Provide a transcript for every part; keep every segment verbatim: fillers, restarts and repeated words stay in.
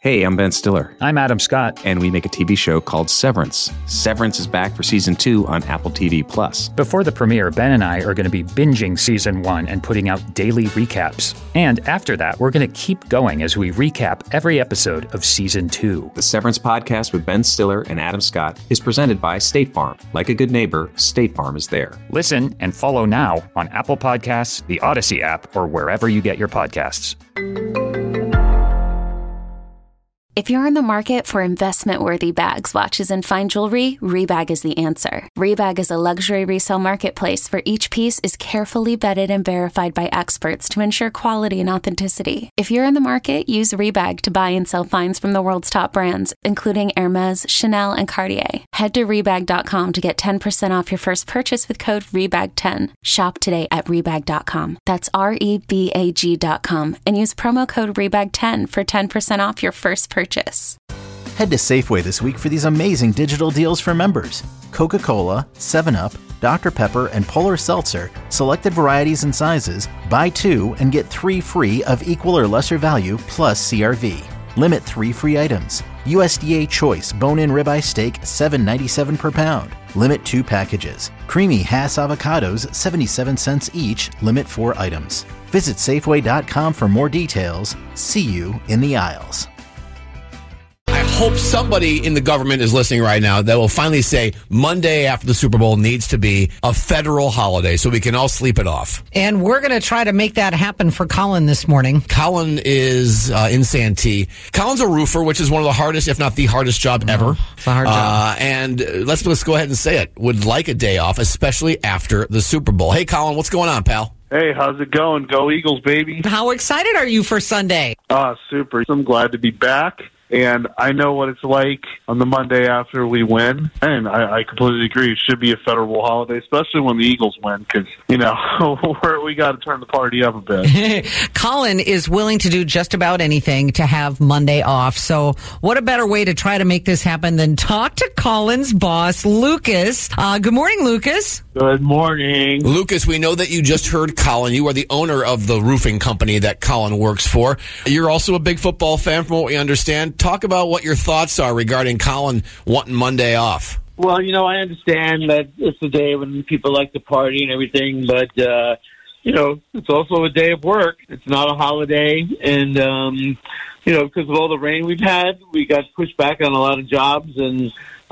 Hey, I'm Ben Stiller. I'm Adam Scott. And we make a T V show called Severance. Severance is back for season two on Apple T V Plus. Before the premiere, Ben and I are going to be binging season one and putting out daily recaps. And after that, we're going to keep going as we recap every episode of season two. The Severance podcast with Ben Stiller and Adam Scott is presented by State Farm. Like a good neighbor, State Farm is there. Listen and follow now on Apple Podcasts, the Odyssey app, or wherever you get your podcasts. If you're in the market for investment-worthy bags, watches, and fine jewelry, Rebag is the answer. Rebag is a luxury resale marketplace where each piece is carefully vetted and verified by experts to ensure quality and authenticity. If you're in the market, use Rebag to buy and sell finds from the world's top brands, including Hermes, Chanel, and Cartier. Head to Rebag dot com to get ten percent off your first purchase with code Rebag ten. Shop today at Rebag dot com. That's R E B A G dot com and use promo code Rebag ten for ten percent off your first purchase. Purchase. Head to Safeway this week for these amazing digital deals for members. Coca-Cola, seven up, Doctor Pepper, and Polar Seltzer, selected varieties and sizes, buy two and get three free of equal or lesser value plus C R V. Limit three free items. U S D A Choice bone-in ribeye steak, seven ninety-seven per pound. Limit two packages. Creamy Hass avocados, seventy-seven cents each. Limit four items. Visit Safeway dot com for more details. See you in the aisles. I hope somebody in the government is listening right now that will finally say Monday after the Super Bowl needs to be a federal holiday so we can all sleep it off. And we're going to try to make that happen for Colin this morning. Colin is uh, in Santee. Colin's a roofer, which is one of the hardest, if not the hardest job ever. Oh, it's a hard job. Uh, and let's, let's go ahead and say it. Would like a day off, especially after the Super Bowl. Hey, Colin, what's going on, pal? Hey, how's it going? Go Eagles, baby. How excited are you for Sunday? Ah, super. I'm glad to be back. And I know what it's like on the Monday after we win. And I, I completely agree. It should be a federal holiday, especially when the Eagles win, because, you know, we got to turn the party up a bit. Colin is willing to do just about anything to have Monday off. So what a better way to try to make this happen than talk to Colin's boss, Lucas. Uh, good morning, Lucas. Good morning. Lucas, we know that you just heard Colin. You are the owner of the roofing company that Colin works for. You're also a big football fan, from what we understand. Talk about what your thoughts are regarding Colin wanting Monday off. Well, you know, I understand that it's a day when people like to party and everything, but, uh, you know, it's also a day of work. It's not a holiday. And, um, you know, because of all the rain we've had, we got pushed back on a lot of jobs, and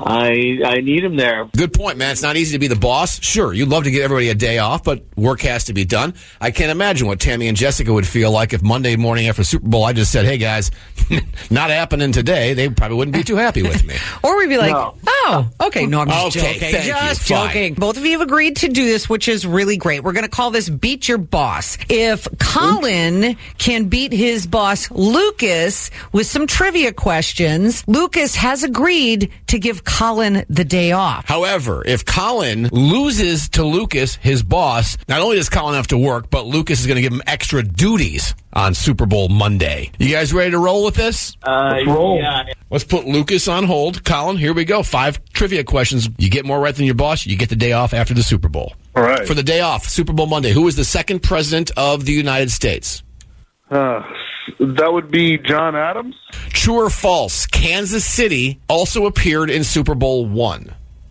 I I need him there. Good point, man. It's not easy to be the boss. Sure, you'd love to give everybody a day off, but work has to be done. I can't imagine what Tammy and Jessica would feel like if Monday morning after Super Bowl I just said, hey, guys, not happening today. They probably wouldn't be too happy with me. Or we'd be like, no. oh, okay, no, I'm just okay, joking. Thank Just you. joking. Fine. Both of you have agreed to do this, which is really great. We're going to call this Beat Your Boss. If Colin can beat his boss, Lucas, with some trivia questions, Lucas has agreed to give Colin the day off. However, if Colin loses to Lucas, his boss, not only does Colin have to work, but Lucas is going to give him extra duties on Super Bowl Monday. You guys ready to roll with this? Uh, Let's roll. Yeah. Let's put Lucas on hold. Colin, here we go. Five trivia questions. You get more right than your boss, you get the day off after the Super Bowl. All right. For the day off, Super Bowl Monday, who was the second president of the United States? Uh, that would be John Adams. True or false, Kansas City also appeared in Super Bowl one.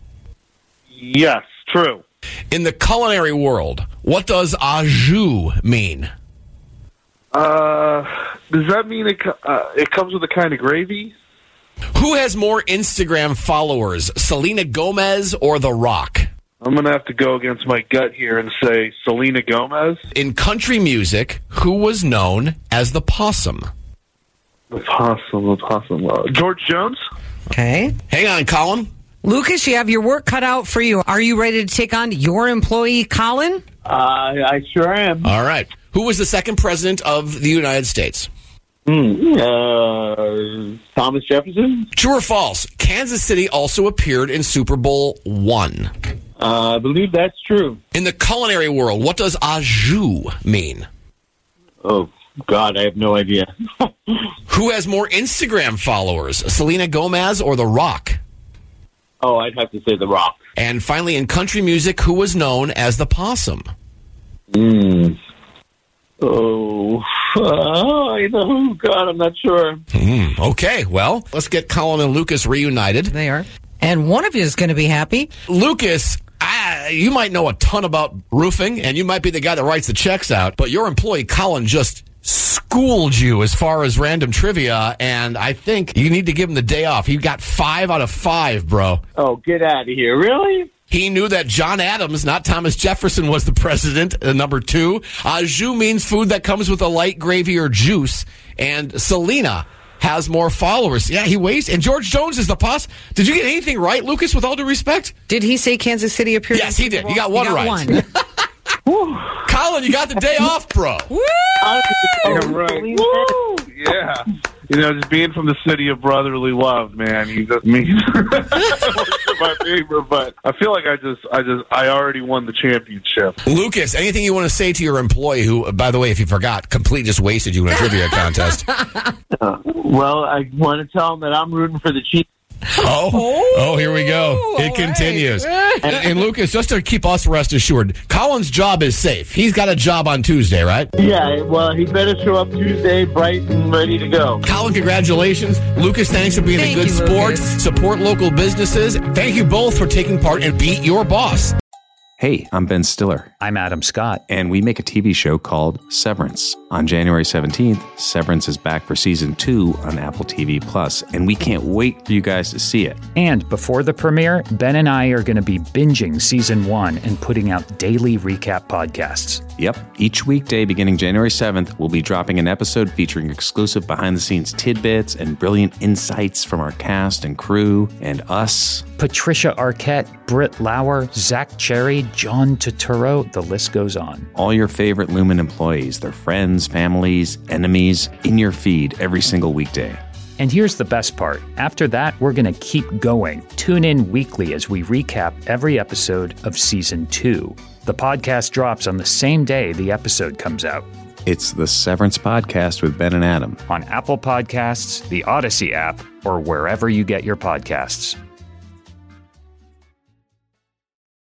Yes, true. In the culinary world, what does au jus mean? Uh, does that mean it, co- uh, it comes with a kind of gravy? Who has more Instagram followers, Selena Gomez or The Rock? I'm going to have to go against my gut here and say Selena Gomez. In country music, who was known as the Possum? The Possum, the Possum. Uh, George Jones? Okay. Hang on, Colin. Lucas, you have your work cut out for you. Are you ready to take on your employee, Colin? Uh, I sure am. All right. Who was the second president of the United States? Hmm. Uh, Thomas Jefferson? True or false, Kansas City also appeared in Super Bowl one. Uh, I believe that's true. In the culinary world, what does au jus mean? Oh, God, I have no idea. Who has more Instagram followers, Selena Gomez or The Rock? Oh, I'd have to say The Rock. And finally, in country music, who was known as the Possum? Hmm. Oh, Oh, you know who? God, I'm not sure. Mm, okay, well, let's get Colin and Lucas reunited. They are. And one of you is going to be happy. Lucas, I, you might know a ton about roofing, and you might be the guy that writes the checks out, but your employee, Colin, just schooled you as far as random trivia, and I think you need to give him the day off. He got five out of five, bro. Oh, get out of here. Really? He knew that John Adams, not Thomas Jefferson, was the president, uh, number two. Uh, jus means food that comes with a light gravy or juice, and Selena has more followers. Yeah, he weighs. And George Jones is the boss. Did you get anything right, Lucas, with all due respect? Did he say Kansas City appeared? Yes, he did. He got one he got right. One. Colin, you got the day off, bro. Woo! Yeah, right. Woo! Yeah. You know, just being from the city of brotherly love, man. You just mean my favor, but I feel like I just, I just, I already won the championship. Lucas, anything you want to say to your employee who, by the way, if you forgot, completely just wasted you in a trivia contest? Uh, well, I want to tell him that I'm rooting for the Chiefs. Oh, oh, here we go. It continues. And, and Lucas, just to keep us rest assured, Colin's job is safe. He's got a job on Tuesday, right? Yeah, well, he better show up Tuesday bright and ready to go. Colin, congratulations. Lucas, thanks for being Thank a good you, sport. Lucas. Support local businesses. Thank you both for taking part and beat your boss. Hey, I'm Ben Stiller, I'm Adam Scott. and we make a T V show called Severance. On January seventeenth, Severance is back for season two on Apple T V Plus, and we can't wait for you guys to see it. And before the premiere, Ben and I are going to be binging season one and putting out daily recap podcasts. Yep, each weekday beginning January seventh, we'll be dropping an episode featuring exclusive behind-the-scenes tidbits and brilliant insights from our cast and crew and us. Patricia Arquette, Britt Lauer, Zach Cherry, John Turturro, the list goes on. All your favorite Lumen employees, their friends, families, enemies, in your feed every single weekday. And here's the best part. After that, we're going to keep going. Tune in weekly as we recap every episode of season two. The podcast drops on the same day the episode comes out. It's the Severance Podcast with Ben and Adam. On Apple Podcasts, the Odyssey app, or wherever you get your podcasts.